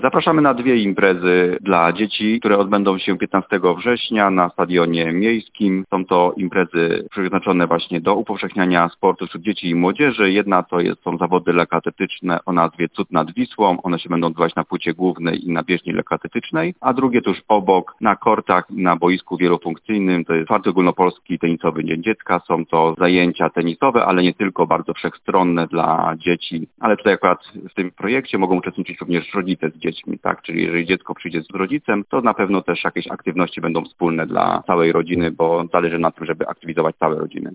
Zapraszamy na 2 imprezy dla dzieci, które odbędą się 15 września na stadionie miejskim. Są to imprezy przeznaczone właśnie do upowszechniania sportu wśród dzieci i młodzieży. Jedna to są zawody lekkoatletyczne o nazwie Cud nad Wisłą. One się będą odbywać na płycie głównej i na bieżni lekkoatletycznej, a drugie tuż obok na kortach i na boisku wielofunkcyjnym. To jest 4. Ogólnopolski Tenisowy Dzień Dziecka. Są to zajęcia tenisowe, ale nie tylko, bardzo wszechstronne dla dzieci. Ale tutaj akurat w tym projekcie mogą uczestniczyć również rodzice z dziećmi, tak? Czyli jeżeli dziecko przyjdzie z rodzicem, to na pewno też jakieś aktywności będą wspólne dla całej rodziny, bo zależy na tym, żeby aktywizować całe rodziny.